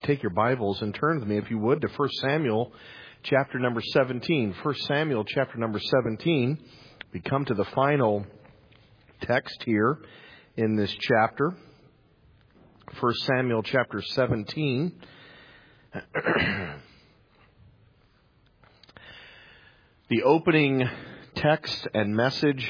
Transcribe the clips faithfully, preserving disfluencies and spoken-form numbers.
Take your Bibles and turn with me, if you would, to First Samuel chapter number seventeen. First Samuel chapter number seventeen. We come to the final text here in this chapter. First Samuel chapter seventeen. The opening text and message.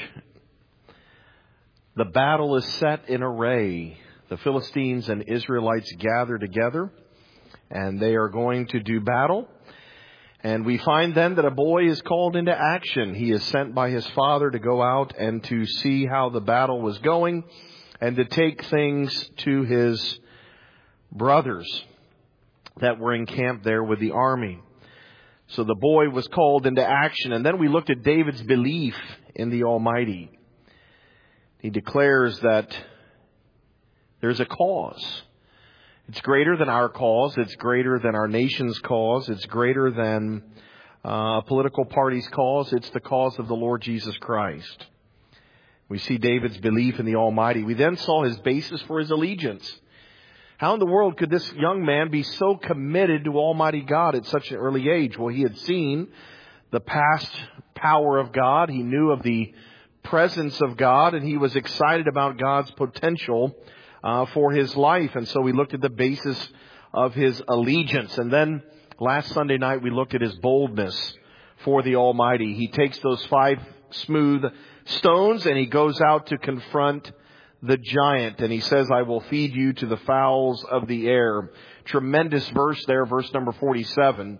The battle is set in array. The Philistines and Israelites gather together, and they are going to do battle. And we find then that a boy is called into action. He is sent by his father to go out and to see how the battle was going and to take things to his brothers that were encamped there with the army. So the boy was called into action. And then we looked at David's belief in the Almighty. He declares that there's a cause. It's greater than our cause. It's greater than our nation's cause. It's greater than uh, a political party's cause. It's the cause of the Lord Jesus Christ. We see David's belief in the Almighty. We then saw his basis for his allegiance. How in the world could this young man be so committed to Almighty God at such an early age? Well, he had seen the past power of God. He knew of the presence of God, and he was excited about God's potential Uh, for his life. And so we looked at the basis of his allegiance. And then last Sunday night we looked at his boldness for the Almighty. He takes those five smooth stones and he goes out to confront the giant. And he says, I will feed you to the fowls of the air. Tremendous verse there, verse number forty-seven.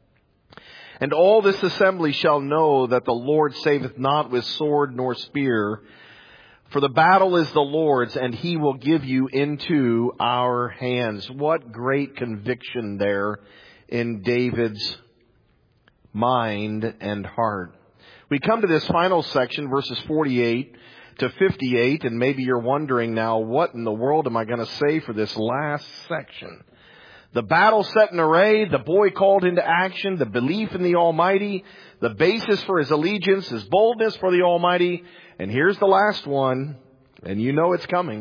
And all this assembly shall know that the Lord saveth not with sword nor spear, for the battle is the Lord's, and He will give you into our hands. What great conviction there in David's mind and heart. We come to this final section, verses forty-eight to fifty-eight, and maybe you're wondering now, what in the world am I going to say for this last section? The battle set in array, the boy called into action, the belief in the Almighty, the basis for his allegiance, his boldness for the Almighty. And here's the last one, and you know it's coming.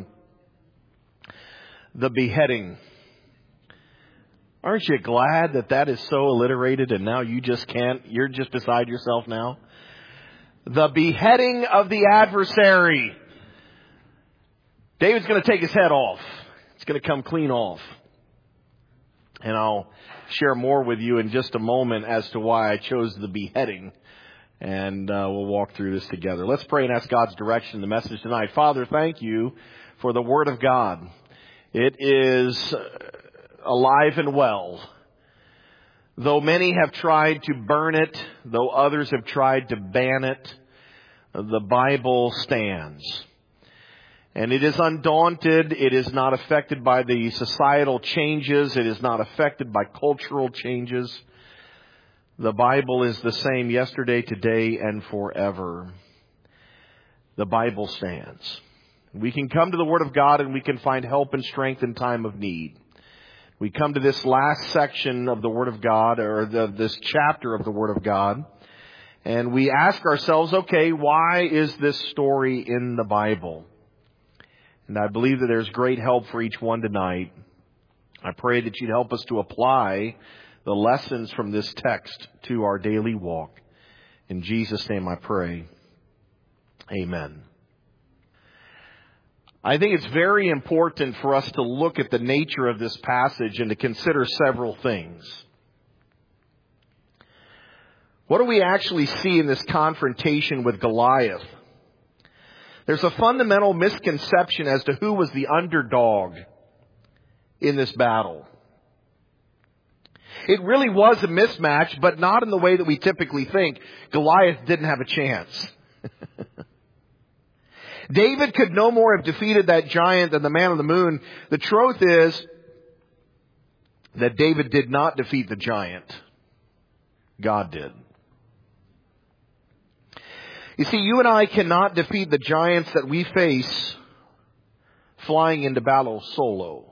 The beheading. Aren't you glad that that is so alliterated and now you just can't, you're just beside yourself now? The beheading of the adversary. David's going to take his head off. It's going to come clean off. And I'll share more with you in just a moment as to why I chose the beheading. And uh, we'll walk through this together. Let's pray and ask God's direction in the message tonight. Father, thank you for the Word of God. It is alive and well. Though many have tried to burn it, though others have tried to ban it, the Bible stands. And it is undaunted. It is not affected by the societal changes. It is not affected by cultural changes. The Bible is the same yesterday, today, and forever. The Bible stands. We can come to the Word of God and we can find help and strength in time of need. We come to this last section of the Word of God, or the, this chapter of the Word of God, and we ask ourselves, okay, why is this story in the Bible? And I believe that there's great help for each one tonight. I pray that you'd help us to apply the lessons from this text to our daily walk. In Jesus' name I pray. Amen. I think it's very important for us to look at the nature of this passage and to consider several things. What do we actually see in this confrontation with Goliath? There's a fundamental misconception as to who was the underdog in this battle. It really was a mismatch, but not in the way that we typically think. Goliath didn't have a chance. David could no more have defeated that giant than the man on the moon. The truth is that David did not defeat the giant. God did. You see, you and I cannot defeat the giants that we face flying into battle solo.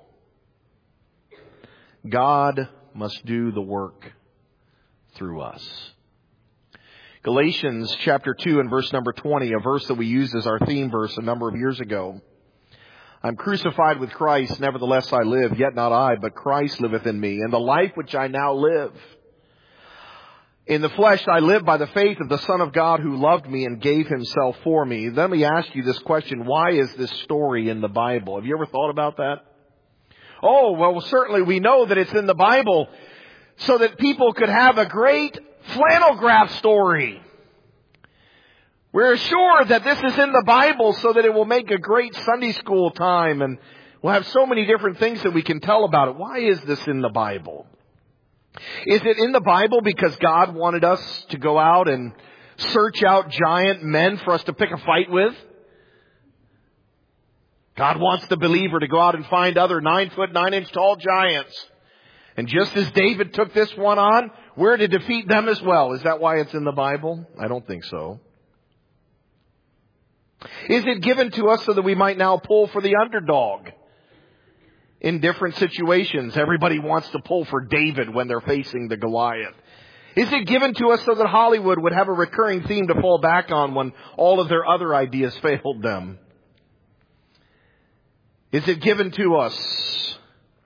God must do the work through us. Galatians chapter two and verse number twenty, a verse that we used as our theme verse a number of years ago. I'm crucified with Christ, nevertheless I live, yet not I, but Christ liveth in me. And the life which I now live in the flesh, I live by the faith of the Son of God who loved me and gave himself for me. Let me ask you this question. Why is this story in the Bible? Have you ever thought about that? Oh, well, certainly we know that it's in the Bible so that people could have a great flannel graph story. We're sure that this is in the Bible so that it will make a great Sunday school time, and we'll have so many different things that we can tell about it. Why is this in the Bible? Is it in the Bible because God wanted us to go out and search out giant men for us to pick a fight with? God wants the believer to go out and find other nine foot, nine inch tall giants. And just as David took this one on, we're to defeat them as well. Is that why it's in the Bible? I don't think so. Is it given to us so that we might now pull for the underdog in different situations? Everybody wants to pull for David when they're facing the Goliath. Is it given to us so that Hollywood would have a recurring theme to fall back on when all of their other ideas failed them? Is it given to us,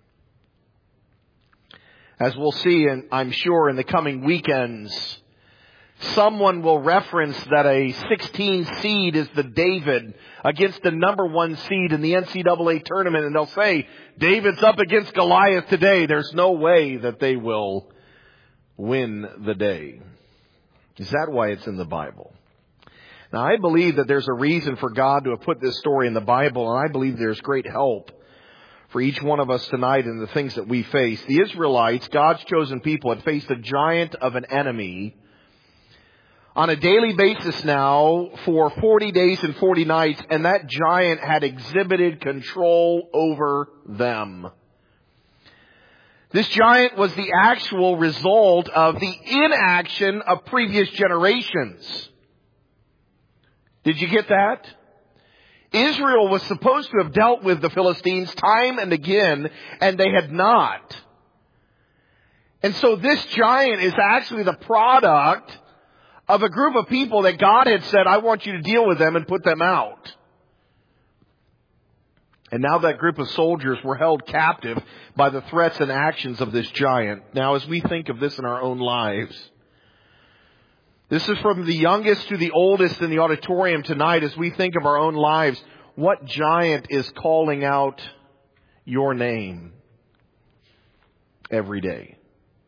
as we'll see, and I'm sure in the coming weekends, someone will reference that a sixteen seed is the David against the number one seed in the N C double A tournament. And they'll say, David's up against Goliath today. There's no way that they will win the day. Is that why it's in the Bible? Now, I believe that there's a reason for God to have put this story in the Bible, and I believe there's great help for each one of us tonight in the things that we face. The Israelites, God's chosen people, had faced a giant of an enemy on a daily basis now for forty days and forty nights, and that giant had exhibited control over them. This giant was the actual result of the inaction of previous generations. Did you get that? Israel was supposed to have dealt with the Philistines time and again, and they had not. And so this giant is actually the product of a group of people that God had said, I want you to deal with them and put them out. And now that group of soldiers were held captive by the threats and actions of this giant. Now, as we think of this in our own lives, this is from the youngest to the oldest in the auditorium tonight. As we think of our own lives, what giant is calling out your name every day?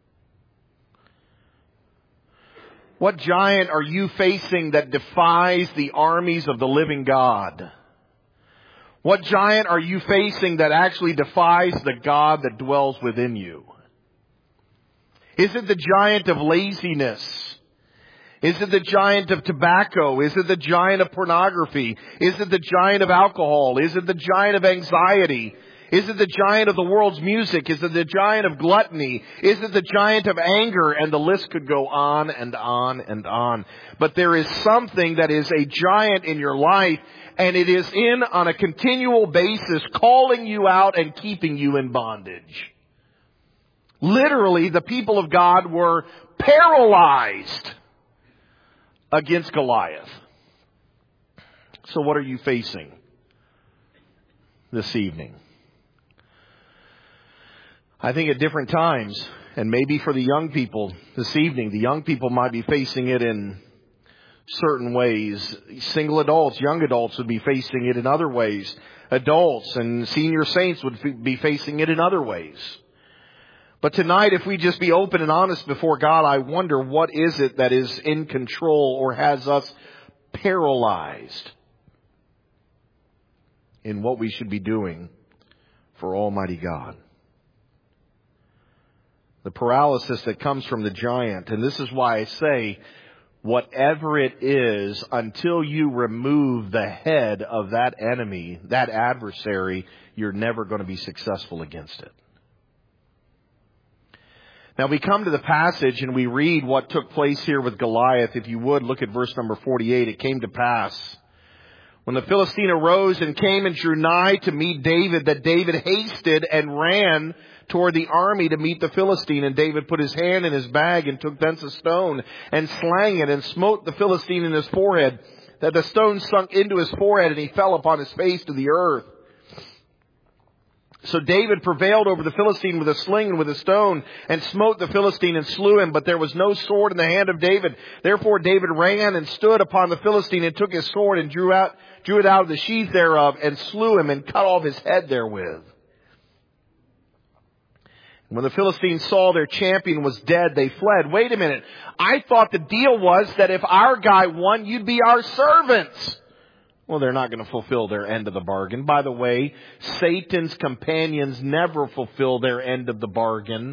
What giant are you facing that defies the armies of the living God? What giant are you facing that actually defies the God that dwells within you? Is it the giant of laziness? Is it the giant of tobacco? Is it the giant of pornography? Is it the giant of alcohol? Is it the giant of anxiety? Is it the giant of the world's music? Is it the giant of gluttony? Is it the giant of anger? And the list could go on and on and on. But there is something that is a giant in your life, and it is in on a continual basis, calling you out and keeping you in bondage. Literally, the people of God were paralyzed against Goliath. So what are you facing this evening? I think at different times, and maybe for the young people this evening, the young people might be facing it in certain ways. Single adults, young adults would be facing it in other ways. Adults and senior saints would be facing it in other ways. But tonight, if we just be open and honest before God, I wonder what is it that is in control or has us paralyzed in what we should be doing for Almighty God. The paralysis that comes from the giant, and this is why I say, whatever it is, until you remove the head of that enemy, that adversary, you're never going to be successful against it. Now we come to the passage and we read what took place here with Goliath. If you would, look at verse number forty-eight. It came to pass, when the Philistine arose and came and drew nigh to meet David, that David hasted and ran toward the army to meet the Philistine. And David put his hand in his bag and took thence a stone and slang it and smote the Philistine in his forehead, that the stone sunk into his forehead and he fell upon his face to the earth. So David prevailed over the Philistine with a sling and with a stone, and smote the Philistine and slew him. But there was no sword in the hand of David. Therefore David ran and stood upon the Philistine, and took his sword and drew out, drew it out of the sheath thereof, and slew him, and cut off his head therewith. When the Philistines saw their champion was dead, they fled. Wait a minute. I thought the deal was that if our guy won, you'd be our servants. Well, they're not going to fulfill their end of the bargain. By the way, Satan's companions never fulfill their end of the bargain.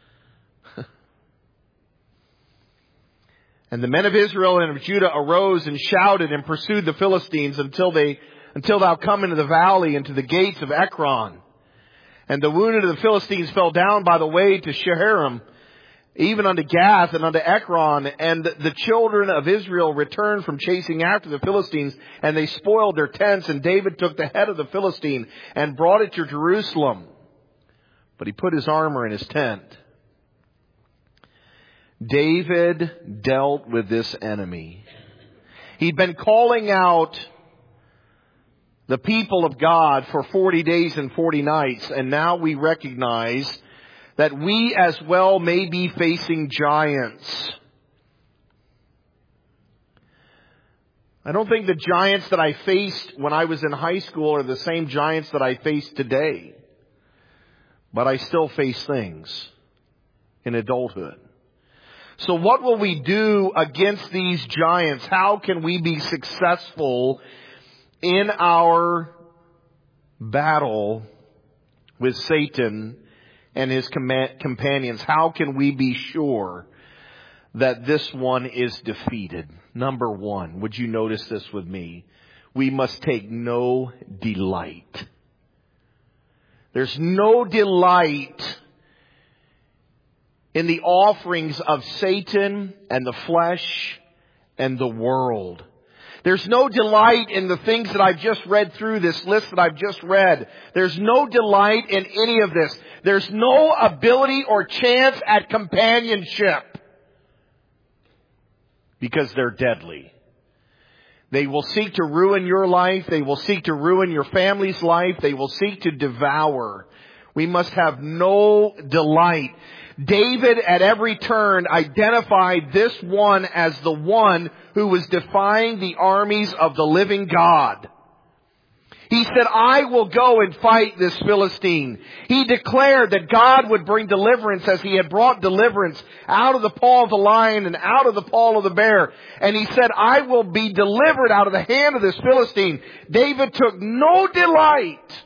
And the men of Israel and of Judah arose and shouted and pursued the Philistines until they, until thou come into the valley and to the gates of Ekron. And the wounded of the Philistines fell down by the way to Sheherim, even unto Gath and unto Ekron. And the children of Israel returned from chasing after the Philistines, and they spoiled their tents. And David took the head of the Philistine and brought it to Jerusalem. But he put his armor in his tent. David dealt with this enemy. He'd been calling out the people of God for forty days and forty nights, and now we recognize that we as well may be facing giants. I don't think the giants that I faced when I was in high school are the same giants that I face today. But I still face things in adulthood. So what will we do against these giants? How can we be successful in our battle with Satan and his companions? How can we be sure that this one is defeated? Number one, would you notice this with me? We must take no delight. There's no delight in the offerings of Satan and the flesh and the world. There's no delight in the things that I've just read through, this list that I've just read. There's no delight in any of this. There's no ability or chance at companionship. Because they're deadly. They will seek to ruin your life. They will seek to ruin your family's life. They will seek to devour. We must have no delight. David at every turn identified this one as the one who was defying the armies of the living God. He said, I will go and fight this Philistine. He declared that God would bring deliverance as he had brought deliverance out of the paw of the lion and out of the paw of the bear. And he said, I will be delivered out of the hand of this Philistine. David took no delight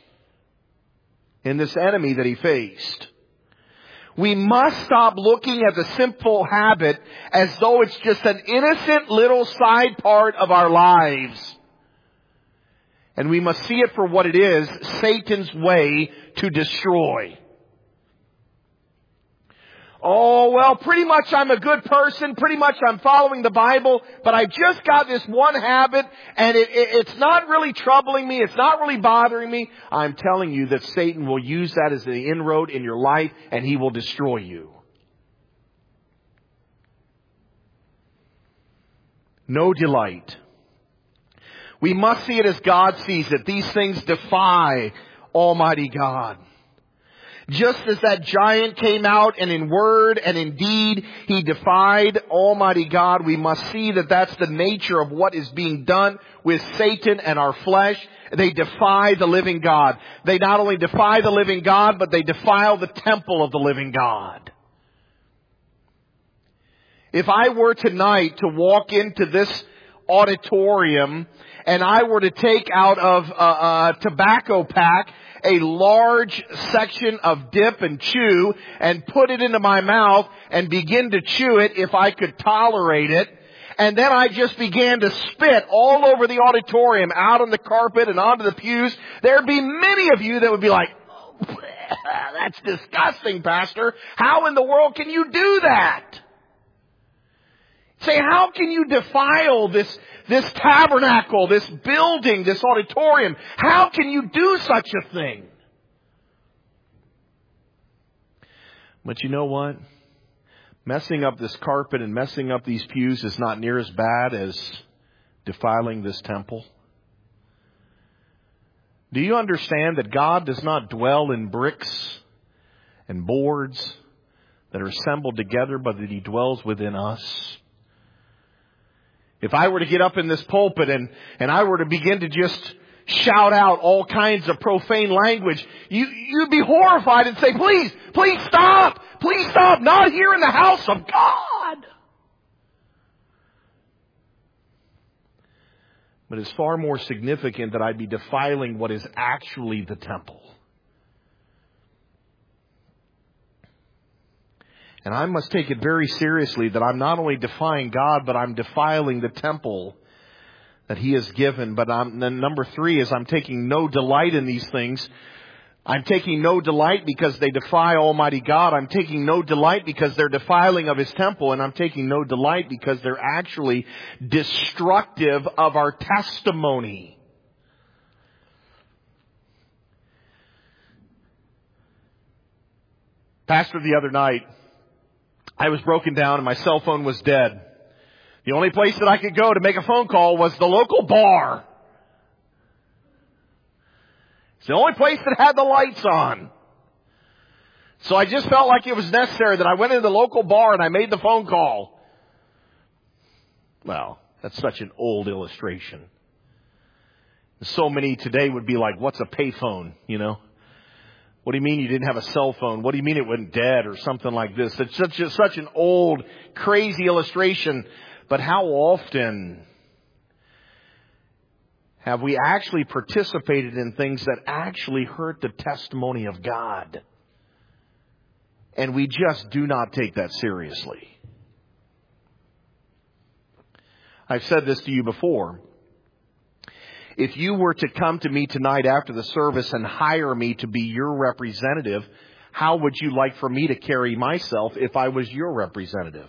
in this enemy that he faced. We must stop looking at the simple habit as though it's just an innocent little side part of our lives. And we must see it for what it is, Satan's way to destroy. Oh, well, pretty much I'm a good person. Pretty much I'm following the Bible. But I just got this one habit and it, it, it's not really troubling me. It's not really bothering me. I'm telling you that Satan will use that as the inroad in your life and he will destroy you. No delight. We must see it as God sees it. These things defy Almighty God. Just as that giant came out and in word and in deed he defied Almighty God, we must see that that's the nature of what is being done with Satan and our flesh. They defy the living God. They not only defy the living God, but they defile the temple of the living God. If I were tonight to walk into this auditorium and I were to take out of a, a tobacco pack a large section of dip and chew and put it into my mouth and begin to chew it if I could tolerate it, and then I just began to spit all over the auditorium, out on the carpet and onto the pews, there'd be many of you that would be like, oh, that's disgusting, Pastor. How in the world can you do that? Say, how can you defile this, this tabernacle, this building, this auditorium? How can you do such a thing? But you know what? Messing up this carpet and messing up these pews is not near as bad as defiling this temple. Do you understand that God does not dwell in bricks and boards that are assembled together, but that He dwells within us? If I were to get up in this pulpit and, and I were to begin to just shout out all kinds of profane language, you, you'd be horrified and say, please, please stop, please stop, not here in the house of God. But it's far more significant that I'd be defiling what is actually the temple. And I must take it very seriously that I'm not only defying God, but I'm defiling the temple that He has given. But I'm, then number three is I'm taking no delight in these things. I'm taking no delight because they defy Almighty God. I'm taking no delight because they're defiling of His temple. And I'm taking no delight because they're actually destructive of our testimony. Pastor, the other night, I was broken down and my cell phone was dead. The only place that I could go to make a phone call was the local bar. It's the only place that had the lights on. So I just felt like it was necessary that I went into the local bar and I made the phone call. Well, that's such an old illustration. So many today would be like, what's a payphone, you know? What do you mean you didn't have a cell phone? What do you mean it went dead or something like this? It's such a, such an old, crazy illustration. But how often have we actually participated in things that actually hurt the testimony of God? And we just do not take that seriously. I've said this to you before. If you were to come to me tonight after the service and hire me to be your representative, how would you like for me to carry myself if I was your representative?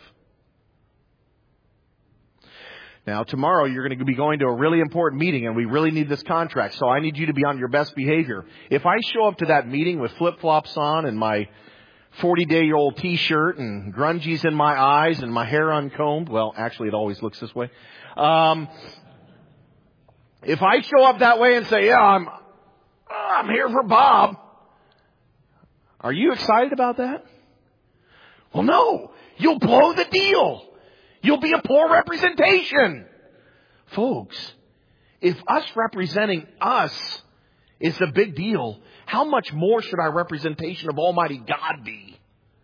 Now, tomorrow you're going to be going to a really important meeting and we really need this contract, so I need you to be on your best behavior. If I show up to that meeting with flip-flops on and my forty-day-old T-shirt and grungies in my eyes and my hair uncombed, well, actually it always looks this way. Um... If I show up that way and say, yeah, I'm, I'm here for Bob, are you excited about that? Well, no. You'll blow the deal. You'll be a poor representation. Folks, if us representing us is a big deal, how much more should our representation of Almighty God be?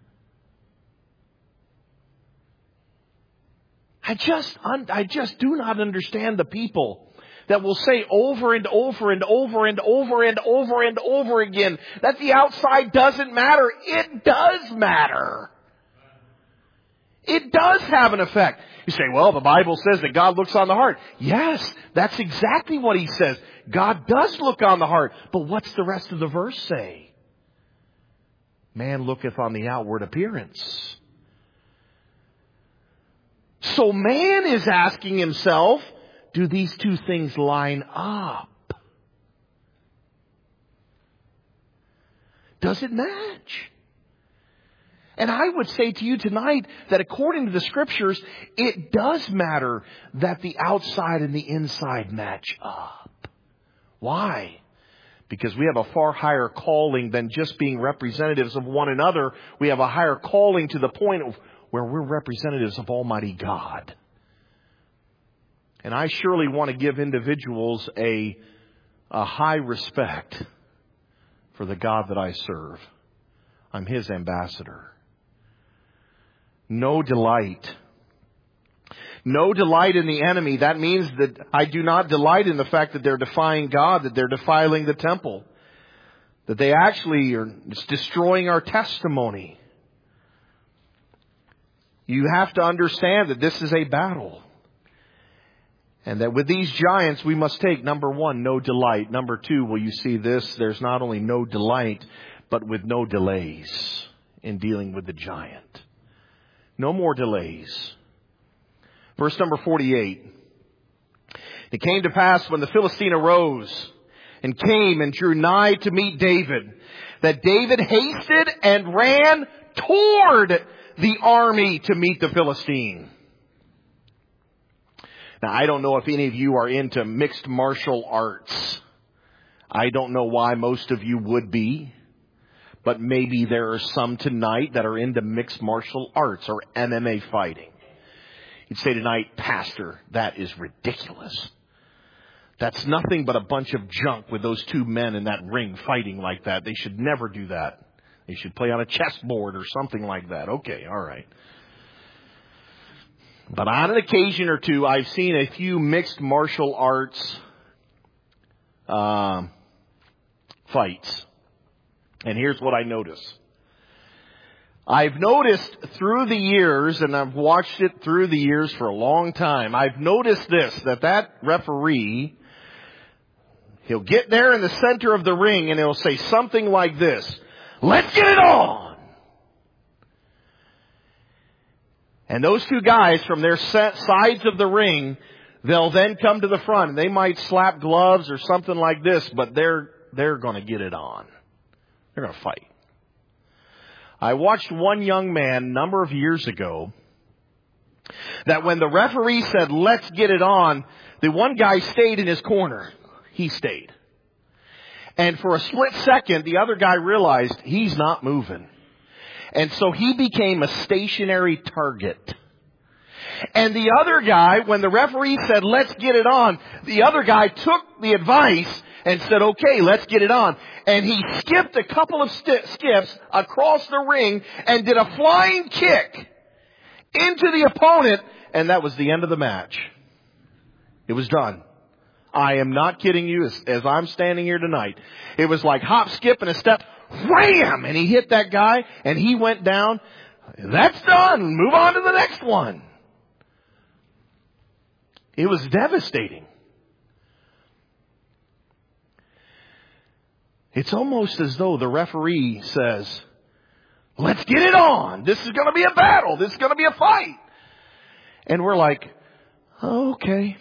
I just, I just do not understand the people that will say over and over and over and over and over and over again that the outside doesn't matter. It does matter. It does have an effect. You say, well, the Bible says that God looks on the heart. Yes, that's exactly what He says. God does look on the heart. But what's the rest of the verse say? Man looketh on the outward appearance. So man is asking himself, do these two things line up? Does it match? And I would say to you tonight that according to the Scriptures, it does matter that the outside and the inside match up. Why? Because we have a far higher calling than just being representatives of one another. We have a higher calling to the point of where we're representatives of Almighty God. And I surely want to give individuals a, a high respect for the God that I serve. I'm His ambassador. No delight. No delight in the enemy. That means that I do not delight in the fact that they're defying God, that they're defiling the temple, that they actually are destroying our testimony. You have to understand that this is a battle. And that with these giants, we must take, number one, no delight. Number two, will you see this? There's not only no delight, but with no delays in dealing with the giant. No more delays. Verse number forty-eight. It came to pass when the Philistine arose and came and drew nigh to meet David, that David hasted and ran toward the army to meet the Philistine. Now, I don't know if any of you are into mixed martial arts. I don't know why most of you would be, but maybe there are some tonight that are into mixed martial arts or M M A fighting. You'd say tonight, Pastor, that is ridiculous. That's nothing but a bunch of junk with those two men in that ring fighting like that. They should never do that. They should play on a chessboard or something like that. Okay, all right. But on an occasion or two, I've seen a few mixed martial arts uh, fights. And here's what I notice. I've noticed through the years, and I've watched it through the years for a long time, I've noticed this, that that referee, he'll get there in the center of the ring and he'll say something like this, "Let's get it on!" And those two guys from their set sides of the ring, they'll then come to the front and they might slap gloves or something like this, but they're, they're going to get it on. They're going to fight. I watched one young man a number of years ago that when the referee said, "Let's get it on," the one guy stayed in his corner. He stayed. And for a split second, the other guy realized he's not moving. And so he became a stationary target. And the other guy, when the referee said, "Let's get it on," the other guy took the advice and said, "Okay, let's get it on." And he skipped a couple of st- skips across the ring and did a flying kick into the opponent. And that was the end of the match. It was done. I am not kidding you as, as I'm standing here tonight. It was like hop, skip, and a step. Wham! And he hit that guy and he went down. That's done. Move on to the next one. It was devastating. It's almost as though the referee says, "Let's get it on. This is going to be a battle. This is going to be a fight." And we're like, oh, okay.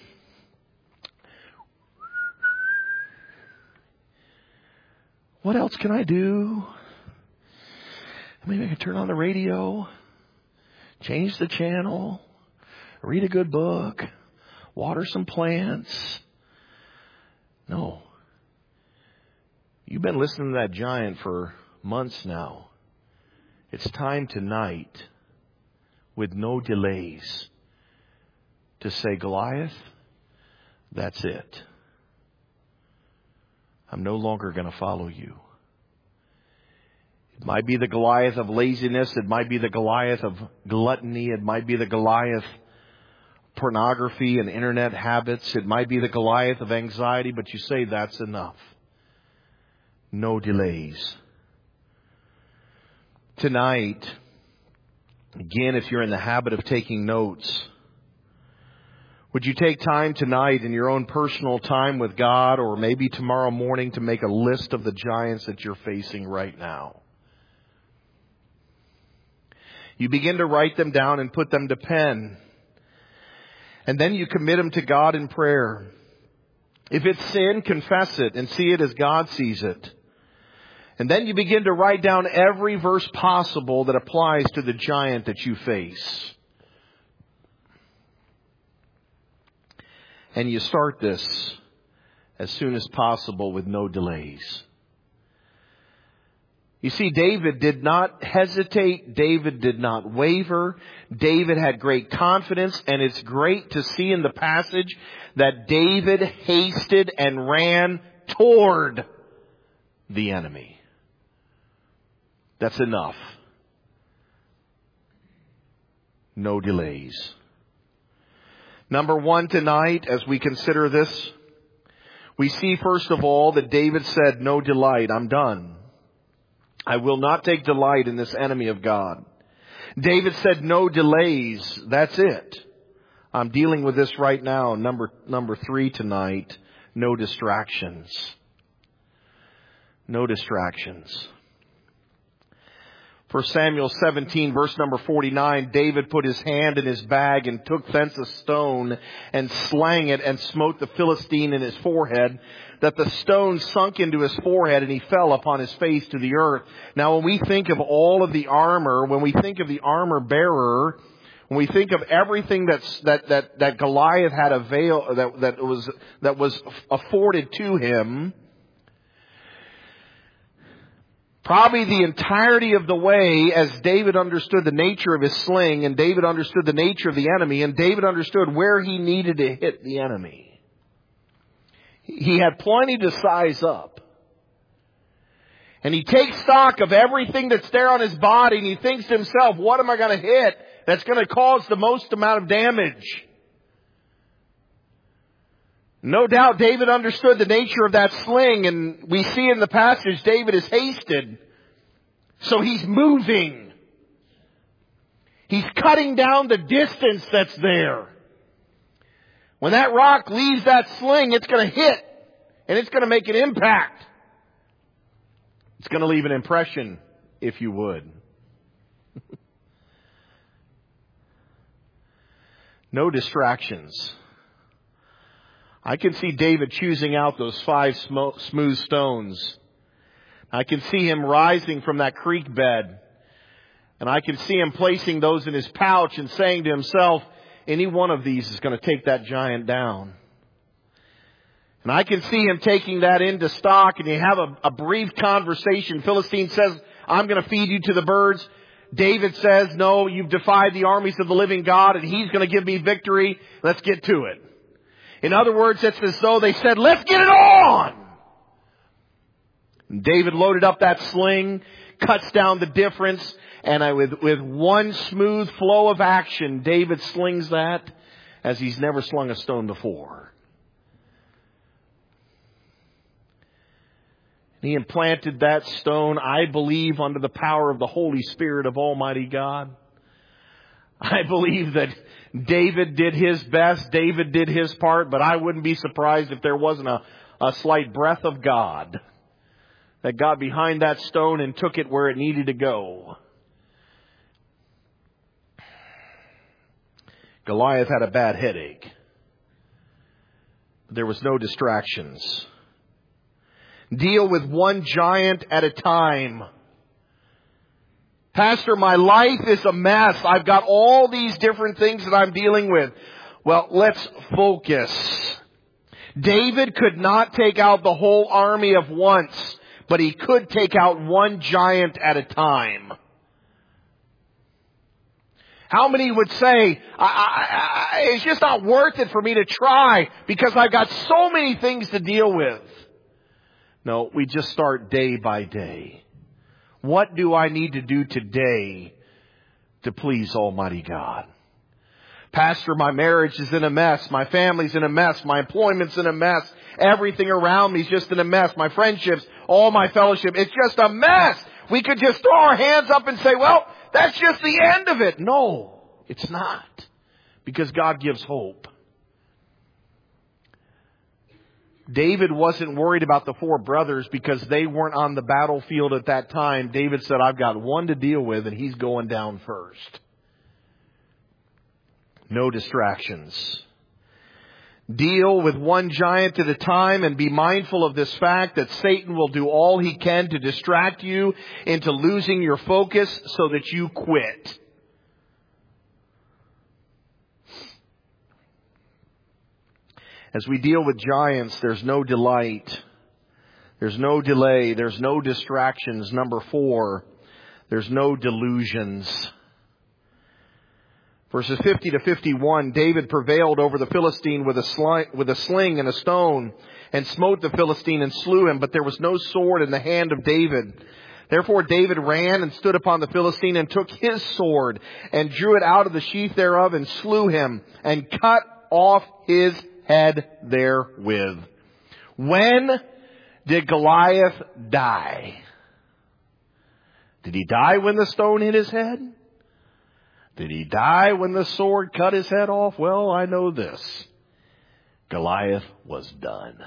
What else can I do? Maybe I can turn on the radio, change the channel, read a good book, water some plants. No. You've been listening to that giant for months now. It's time tonight, with no delays, to say, "Goliath, that's it. I'm no longer going to follow you." It might be the Goliath of laziness. It might be the Goliath of gluttony. It might be the Goliath of pornography and internet habits. It might be the Goliath of anxiety, but you say, "That's enough. No delays." Tonight, again, if you're in the habit of taking notes, would you take time tonight in your own personal time with God, or maybe tomorrow morning, to make a list of the giants that you're facing right now? You begin to write them down and put them to pen. And then you commit them to God in prayer. If it's sin, confess it and see it as God sees it. And then you begin to write down every verse possible that applies to the giant that you face. And you start this as soon as possible with no delays. You see, David did not hesitate. David did not waver. David had great confidence. And it's great to see in the passage that David hasted and ran toward the enemy. That's enough. No delays. Number one tonight, as we consider this, we see first of all that David said, "No delight, I'm done. I will not take delight in this enemy of God." David said, "No delays, that's it. I'm dealing with this right now." Number, number three tonight, no distractions. No distractions. First Samuel seventeen, verse number forty-nine, David put his hand in his bag and took thence a stone and slang it and smote the Philistine in his forehead, that the stone sunk into his forehead and he fell upon his face to the earth. Now, when we think of all of the armor, when we think of the armor bearer, when we think of everything that's, that, that, that Goliath had avail, that, that was, that was afforded to him, Probably the entirety of the way, as David understood the nature of his sling, and David understood the nature of the enemy, and David understood where he needed to hit the enemy. He had plenty to size up. And he takes stock of everything that's there on his body, and he thinks to himself, what am I going to hit that's going to cause the most amount of damage? No doubt David understood the nature of that sling, and we see in the passage David is hasted. So he's moving. He's cutting down the distance that's there. When that rock leaves that sling, it's going to hit, and it's going to make an impact. It's going to leave an impression, if you would. No distractions. I can see David choosing out those five sm- smooth stones. I can see him rising from that creek bed. And I can see him placing those in his pouch and saying to himself, any one of these is going to take that giant down. And I can see him taking that into stock, and you have a, a brief conversation. Philistine says, I'm going to feed you to the birds. David says, no, you've defied the armies of the living God, and he's going to give me victory. Let's get to it. In other words, it's as though they said, let's get it on. And David loaded up that sling, cuts down the difference, and I, with, with one smooth flow of action, David slings that as he's never slung a stone before. He implanted that stone, I believe, under the power of the Holy Spirit of Almighty God. I believe that David did his best, David did his part, but I wouldn't be surprised if there wasn't a, a slight breath of God that got behind that stone and took it where it needed to go. Goliath had a bad headache. There was no distractions. Deal with one giant at a time. Pastor, my life is a mess. I've got all these different things that I'm dealing with. Well, let's focus. David could not take out the whole army at once, but he could take out one giant at a time. How many would say, I, I, I, it's just not worth it for me to try because I've got so many things to deal with? No, we just start day by day. What do I need to do today to please Almighty God? Pastor, my marriage is in a mess. My family's in a mess. My employment's in a mess. Everything around me is just in a mess. My friendships, all my fellowship, it's just a mess. We could just throw our hands up and say, well, that's just the end of it. No, it's not. Because God gives hope. David wasn't worried about the four brothers because they weren't on the battlefield at that time. David said, I've got one to deal with, and he's going down first. No distractions. Deal with one giant at a time, and be mindful of this fact that Satan will do all he can to distract you into losing your focus so that you quit. As we deal with giants, there's no delight. There's no delay. There's no distractions. Number four, there's no delusions. Verses fifty to fifty-one, David prevailed over the Philistine with a, sli- with a sling and a stone, and smote the Philistine and slew him, but there was no sword in the hand of David. Therefore David ran and stood upon the Philistine and took his sword and drew it out of the sheath thereof and slew him and cut off his head therewith. When did Goliath die? Did he die when the stone hit his head? Did he die when the sword cut his head off? Well, I know this. Goliath was done.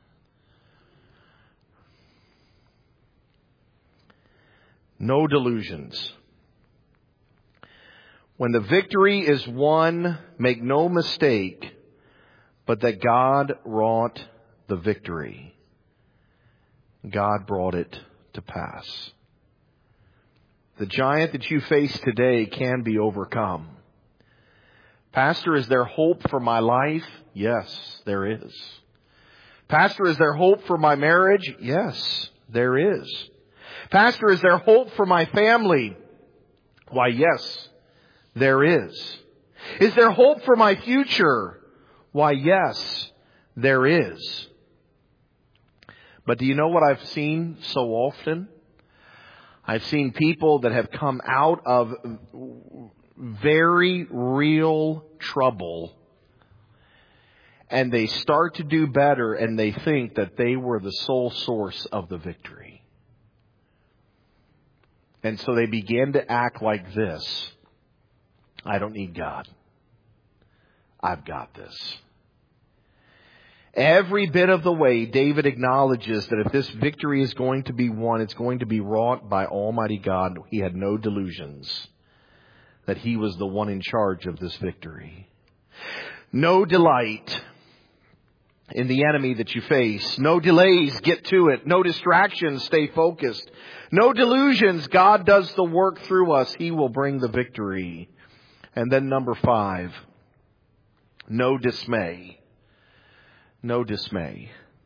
No delusions. When the victory is won, make no mistake, but that God wrought the victory. God brought it to pass. The giant that you face today can be overcome. Pastor, is there hope for my life? Yes, there is. Pastor, is there hope for my marriage? Yes, there is. Pastor, is there hope for my family? Why, yes, there is. Is there hope for my future? Why, yes, there is. But do you know what I've seen so often? I've seen people that have come out of very real trouble, and they start to do better, and they think that they were the sole source of the victory. And so they begin to act like this. I don't need God. I've got this. Every bit of the way, David acknowledges that if this victory is going to be won, it's going to be wrought by Almighty God. He had no delusions that he was the one in charge of this victory. No delight in the enemy that you face. No delays, get to it. No distractions, stay focused. No delusions, God does the work through us. He will bring the victory. And then number five, no dismay. No dismay.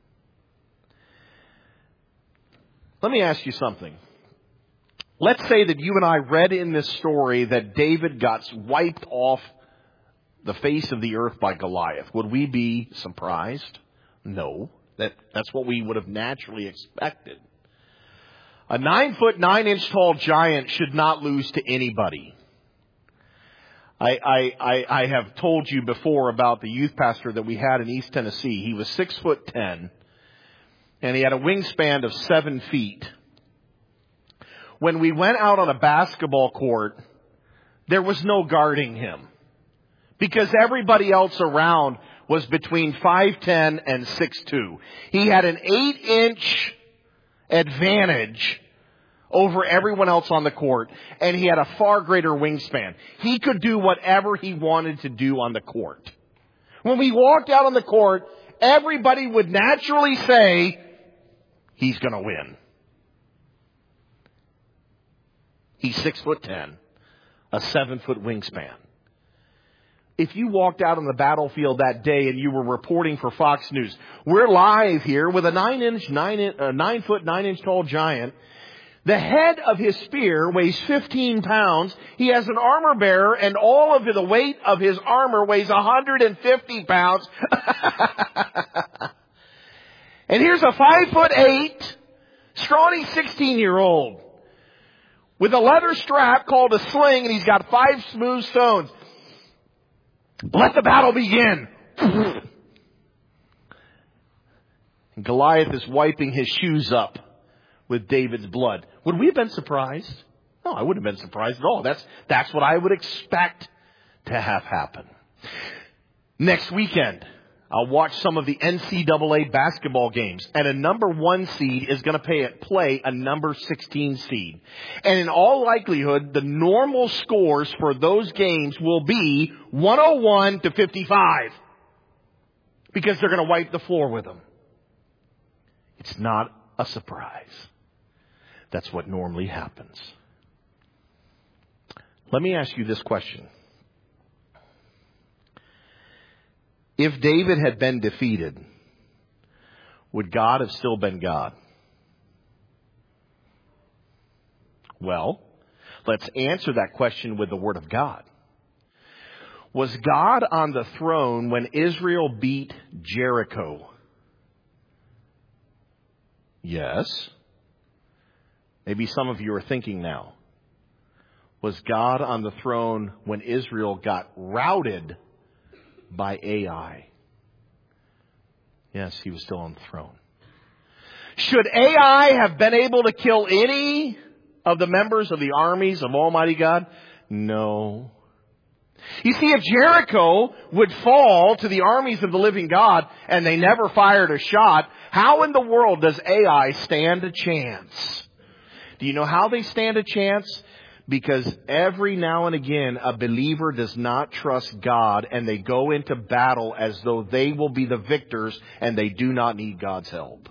Let me ask you something. Let's say that you and I read in this story that David got wiped off the face of the earth by Goliath. Would we be surprised? No. That, that's what we would have naturally expected. A nine foot, nine inch tall giant should not lose to anybody. I, I, I, I have told you before about the youth pastor that we had in East Tennessee. He was six foot ten, and he had a wingspan of seven feet. When we went out on a basketball court, there was no guarding him, because everybody else around was between five ten and six two. He had an eight inch advantage over everyone else on the court, and he had a far greater wingspan. He could do whatever he wanted to do on the court. When we walked out on the court, everybody would naturally say, he's going to win. He's six foot ten, a seven foot wingspan. If you walked out on the battlefield that day and you were reporting for Fox News, we're live here with a nine inch, nine, uh, nine foot, nine inch tall giant. The head of his spear weighs fifteen pounds. He has an armor bearer, and all of the weight of his armor weighs one hundred fifty pounds. And here's a five foot eight, scrawny sixteen year old with a leather strap called a sling, and he's got five smooth stones. Let the battle begin. And Goliath is wiping his shoes up with David's blood. Would we have been surprised? No, I wouldn't have been surprised at all. That's, that's what I would expect to have happen. Next weekend, I'll watch some of the N C double A basketball games, and a number one seed is going to pay, play a number sixteen seed. And in all likelihood, the normal scores for those games will be one oh one to fifty-five, because they're going to wipe the floor with them. It's not a surprise. That's what normally happens. Let me ask you this question. If David had been defeated, would God have still been God? Well, let's answer that question with the Word of God. Was God on the throne when Israel beat Jericho? Yes. Maybe some of you are thinking now. Was God on the throne when Israel got routed by Ai? Yes, he was still on the throne. Should Ai have been able to kill any of the members of the armies of Almighty God? No. You see, if Jericho would fall to the armies of the living God and they never fired a shot, how in the world does Ai stand a chance? Do you know how they stand a chance? Because every now and again, a believer does not trust God, and they go into battle as though they will be the victors, and they do not need God's help.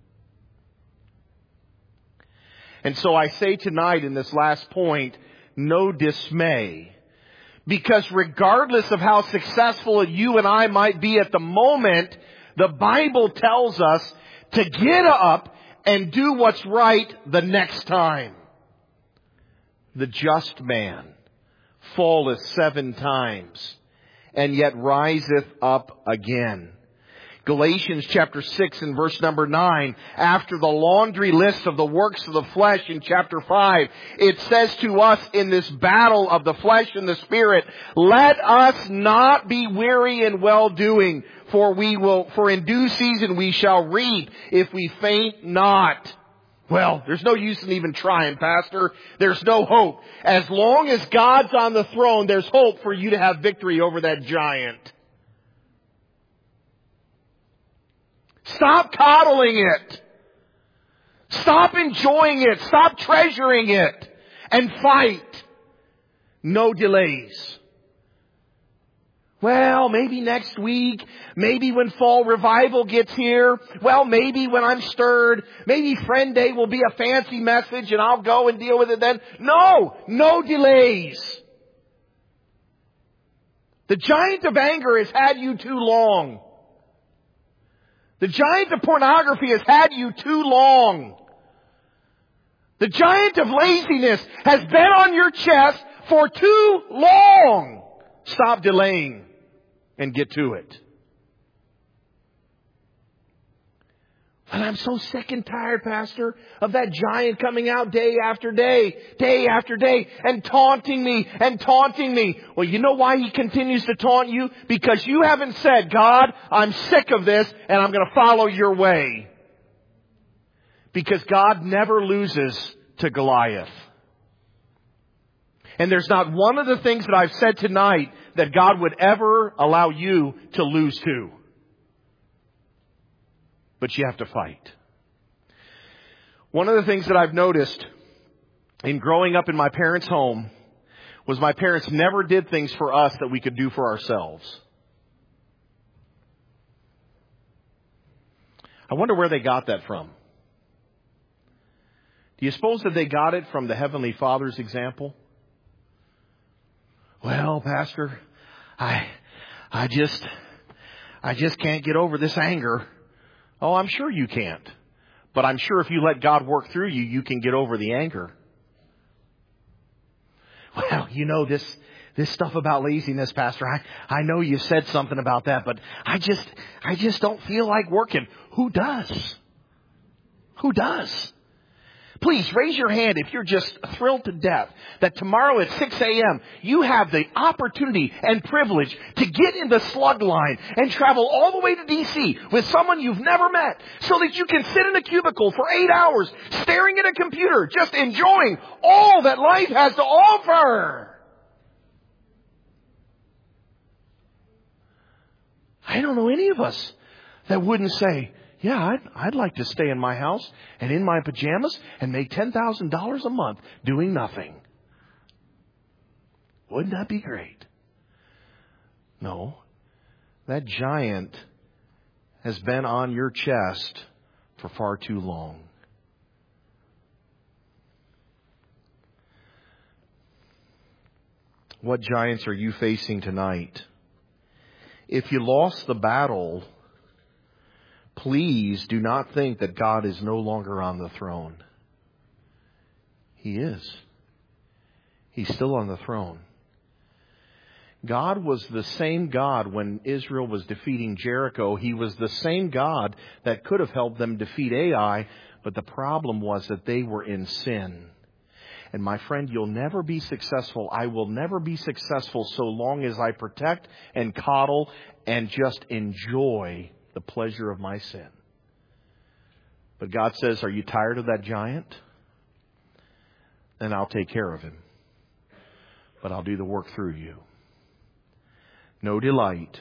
And so I say tonight in this last point, no dismay. Because regardless of how successful you and I might be at the moment, the Bible tells us to get up and do what's right the next time. The just man falleth seven times, and yet riseth up again. Galatians chapter six and verse number nine, after the laundry list of the works of the flesh in chapter five, it says to us in this battle of the flesh and the spirit, let us not be weary in well-doing, for we will, for in due season we shall reap if we faint not. Well, there's no use in even trying, Pastor. There's no hope. As long as God's on the throne, there's hope for you to have victory over that giant. Stop coddling it. Stop enjoying it. Stop treasuring it. And fight. No delays. Well, maybe next week. Maybe when fall revival gets here. Well, maybe when I'm stirred. Maybe Friend Day will be a fancy message and I'll go and deal with it then. No. No delays. The giant of anger has had you too long. The giant of pornography has had you too long. The giant of laziness has been on your chest for too long. Stop delaying and get to it. And I'm so sick and tired, Pastor, of that giant coming out day after day, day after day, and taunting me and taunting me. Well, you know why he continues to taunt you? Because you haven't said, God, I'm sick of this and I'm going to follow your way. Because God never loses to Goliath. And there's not one of the things that I've said tonight that God would ever allow you to lose to. But you have to fight. One of the things that I've noticed in growing up in my parents' home was my parents never did things for us that we could do for ourselves. I wonder where they got that from. Do you suppose that they got it from the Heavenly Father's example? Well, Pastor, I, I just, I just can't get over this anger. Oh, I'm sure you can't. But I'm sure if you let God work through you, you can get over the anger. Well, you know, this this stuff about laziness, Pastor, I, I know you said something about that, but I just I just don't feel like working. Who does? Who does? Please raise your hand if you're just thrilled to death that tomorrow at six a.m. you have the opportunity and privilege to get in the slug line and travel all the way to D C with someone you've never met so that you can sit in a cubicle for eight hours staring at a computer, just enjoying all that life has to offer. I don't know any of us that wouldn't say, yeah, I'd, I'd like to stay in my house and in my pajamas and make ten thousand dollars a month doing nothing. Wouldn't that be great? No. That giant has been on your chest for far too long. What giants are you facing tonight? If you lost the battle, please do not think that God is no longer on the throne. He is. He's still on the throne. God was the same God when Israel was defeating Jericho. He was the same God that could have helped them defeat Ai, but the problem was that they were in sin. And my friend, you'll never be successful. I will never be successful so long as I protect and coddle and just enjoy the pleasure of my sin. But God says, are you tired of that giant? Then I'll take care of him. But I'll do the work through you. No delight.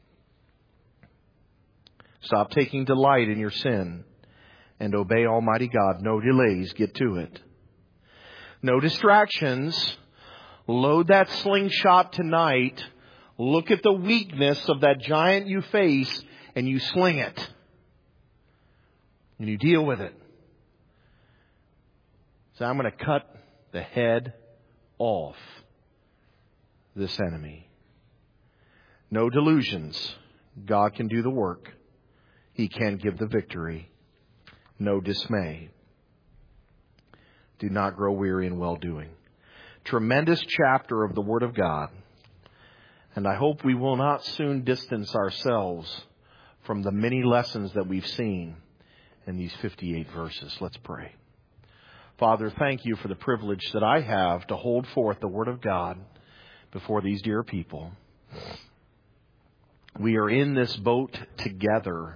Stop taking delight in your sin and obey Almighty God. No delays. Get to it. No distractions. Load that slingshot tonight. Look at the weakness of that giant you face and you sling it. And you deal with it. So I'm going to cut the head off this enemy. No delusions. God can do the work. He can give the victory. no dismay. Do not grow weary in well-doing. Tremendous chapter of the Word of God. And I hope we will not soon distance ourselves from the many lessons that we've seen in these fifty-eight verses. Let's pray. Father, thank you for the privilege that I have to hold forth the Word of God before these dear people. We are in this boat together.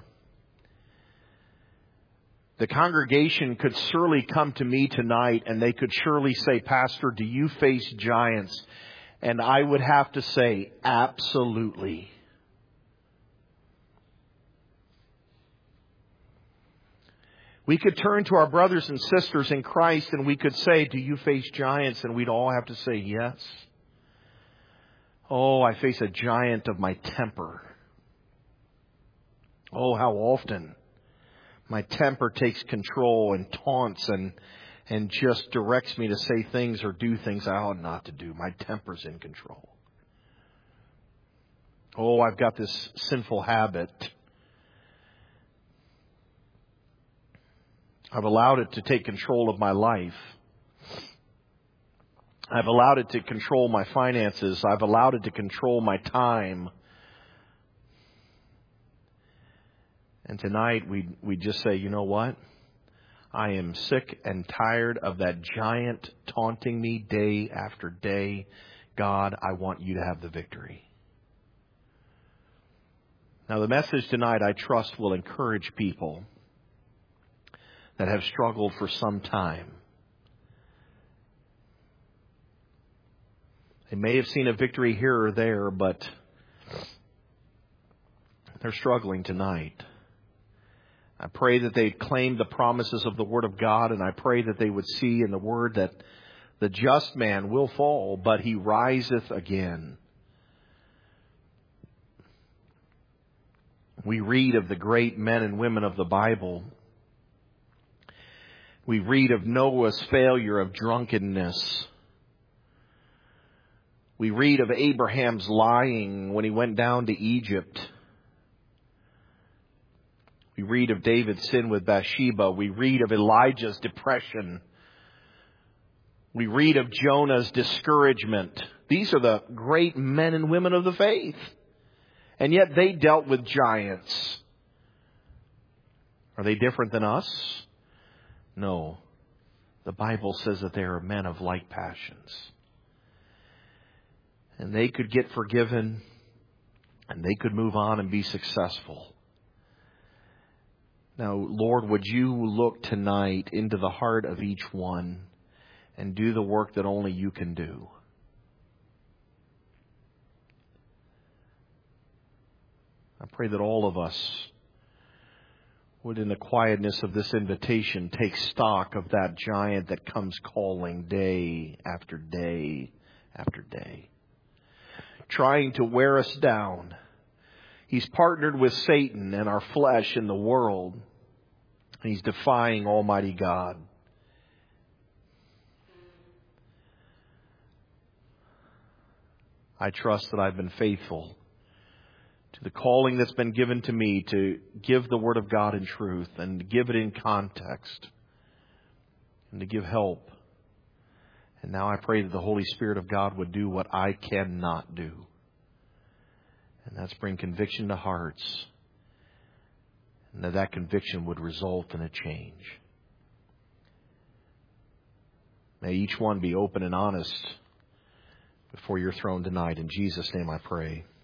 The congregation could surely come to me tonight and they could surely say, Pastor, do you face giants? And I would have to say, absolutely. We could turn to our brothers and sisters in Christ and we could say, do you face giants? And we'd all have to say, yes. Oh, I face a giant of my temper. Oh, how often my temper takes control and taunts and and just directs me to say things or do things I ought not to do. My temper's in control. Oh, I've got this sinful habit. I've allowed it to take control of my life. I've allowed it to control my finances. I've allowed it to control my time. And tonight we we just say, you know what? I am sick and tired of that giant taunting me day after day. God, I want you to have the victory. Now the message tonight, I trust, will encourage people that have struggled for some time. They may have seen a victory here or there, but they're struggling tonight. I pray that they'd claim the promises of the Word of God, and I pray that they would see in the Word that the just man will fall, but he riseth again. We read of the great men and women of the Bible. We read of Noah's failure of drunkenness. We read of Abraham's lying when he went down to Egypt. We read of David's sin with Bathsheba. We read of Elijah's depression. We read of Jonah's discouragement. These are the great men and women of the faith. And yet they dealt with giants. Are they different than us? No. The Bible says that they are men of like passions. And they could get forgiven. And they could move on and be successful. Now, Lord, would you look tonight into the heart of each one and do the work that only you can do? I pray that all of us would, in the quietness of this invitation, take stock of that giant that comes calling day after day after day, trying to wear us down. He's partnered with Satan and our flesh in the world. He's defying Almighty God. I trust that I've been faithful to the calling that's been given to me to give the Word of God in truth and to give it in context and to give help. And now I pray that the Holy Spirit of God would do what I cannot do. And that's bring conviction to hearts. And that that conviction would result in a change. May each one be open and honest before your throne tonight. In Jesus' name I pray.